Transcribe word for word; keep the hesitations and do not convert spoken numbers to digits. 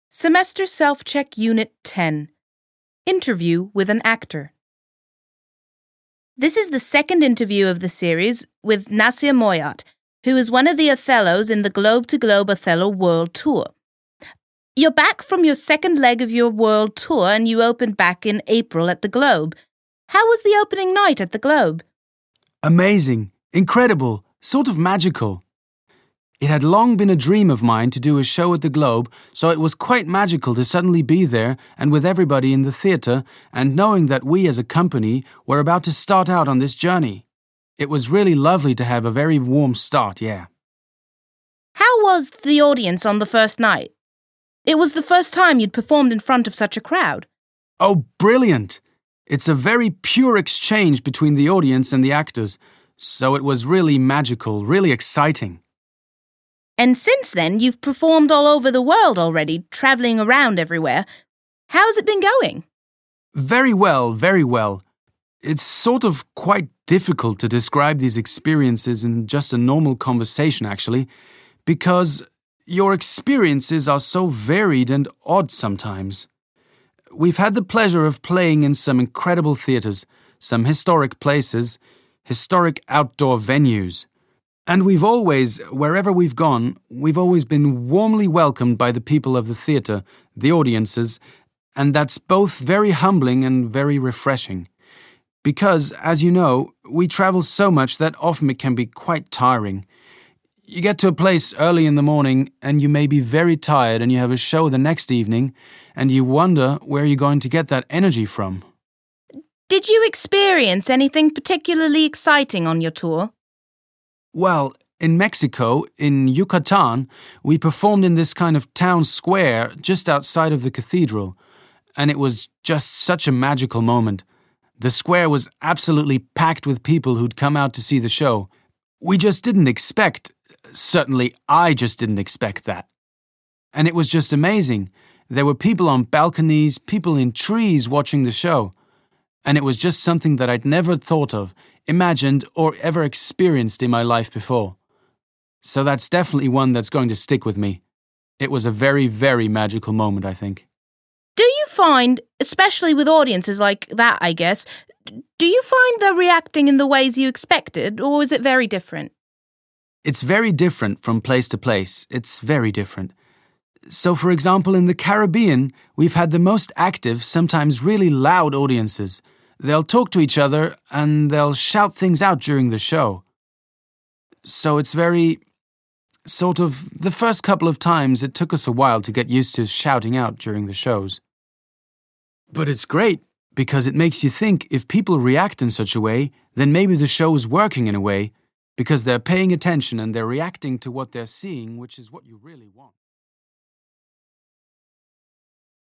Semester Self-Check Unit ten. Interview with an actor. This is the second interview of the series with Nasir Moyat, who is one of the Othellos in the Globe to Globe Othello World Tour. You're back from your second leg of your world tour and you opened back in April at the Globe. How was the opening night at the Globe? Amazing, incredible, sort of magical. It had long been a dream of mine to do a show at the Globe, so it was quite magical to suddenly be there and with everybody in the theatre and knowing that we as a company were about to start out on this journey. It was really lovely to have a very warm start, yeah. How was the audience on the first night? It was the first time you'd performed in front of such a crowd. Oh, brilliant! It's a very pure exchange between the audience and the actors, so it was really magical, really exciting. And since then, you've performed all over the world already, travelling around everywhere. How's it been going? Very well, very well. It's sort of quite difficult to describe these experiences in just a normal conversation, actually, because your experiences are so varied and odd sometimes. We've had the pleasure of playing in some incredible theatres, some historic places, historic outdoor venues. And we've always, wherever we've gone, we've always been warmly welcomed by the people of the theatre, the audiences, and that's both very humbling and very refreshing. Because, as you know, we travel so much that often it can be quite tiring. You get to a place early in the morning and you may be very tired and you have a show the next evening and you wonder where you're going to get that energy from. Did you experience anything particularly exciting on your tour? Well, in Mexico, in Yucatan, we performed in this kind of town square just outside of the cathedral, and it was just such a magical moment. The square was absolutely packed with people who'd come out to see the show. We just didn't expect, certainly I just didn't expect that. And it was just amazing. There were people on balconies, people in trees watching the show. And it was just something that I'd never thought of, imagined, or ever experienced in my life before. So that's definitely one that's going to stick with me. It was a very, very magical moment, I think. Do you find, especially with audiences like that, I guess, do you find they're reacting in the ways you expected, or is it very different? It's very different from place to place. It's very different. So, for example, in the Caribbean, we've had the most active, sometimes really loud audiences. They'll talk to each other and they'll shout things out during the show. So it's very, sort of, the first couple of times it took us a while to get used to shouting out during the shows. But it's great because it makes you think if people react in such a way, then maybe the show is working in a way because they're paying attention and they're reacting to what they're seeing, which is what you really want.